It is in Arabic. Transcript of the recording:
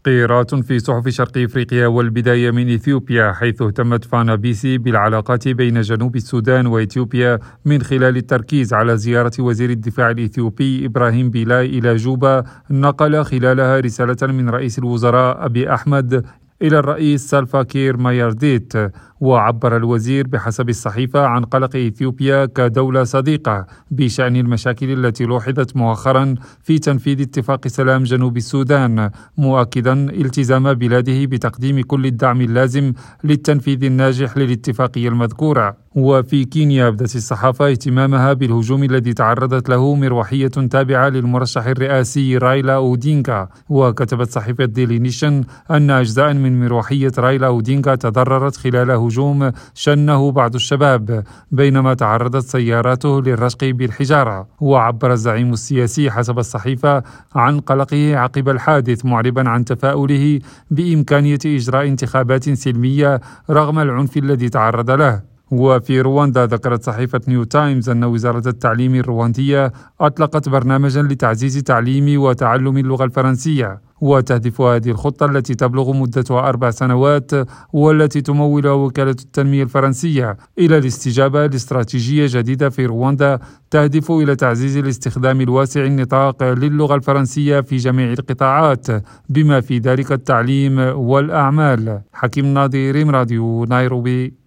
تحقيرات في صحف شرق إفريقيا، والبداية من إثيوبيا، حيث اهتمت فانا بيسي بالعلاقات بين جنوب السودان وإثيوبيا من خلال التركيز على زيارة وزير الدفاع الإثيوبي إبراهيم بيلاي إلى جوبا، نقل خلالها رسالة من رئيس الوزراء أبي أحمد إلى الرئيس سالفا كير مايرديت. وعبر الوزير بحسب الصحيفة عن قلق إثيوبيا كدولة صديقة بشأن المشاكل التي لوحظت مؤخرا في تنفيذ اتفاق سلام جنوب السودان، مؤكدا التزام بلاده بتقديم كل الدعم اللازم للتنفيذ الناجح للاتفاقية المذكورة. وفي كينيا أبدت الصحافة اهتمامها بالهجوم الذي تعرضت له مروحية تابعة للمرشح الرئاسي رايلا أودينغا، وكتبت صحيفة ديلي نيشن أن أجزاء من مروحية رايلا أودينغا تضررت خلال هجوم شنه بعض الشباب بينما تعرضت سياراته للرشق بالحجارة. وعبر الزعيم السياسي حسب الصحيفة عن قلقه عقب الحادث، معربا عن تفاؤله بإمكانية إجراء انتخابات سلمية رغم العنف الذي تعرض له. وفي رواندا ذكرت صحيفة نيو تايمز أن وزارة التعليم الرواندية أطلقت برنامجا لتعزيز تعليم وتعلم اللغة الفرنسية، وتهدف هذه الخطة التي تبلغ مدتها 4 سنوات والتي تمولها وكالة التنمية الفرنسية إلى الاستجابة لاستراتيجية جديدة في رواندا تهدف إلى تعزيز الاستخدام الواسع النطاق للغة الفرنسية في جميع القطاعات بما في ذلك التعليم والأعمال. حكيم ناظر، راديو نيروبي.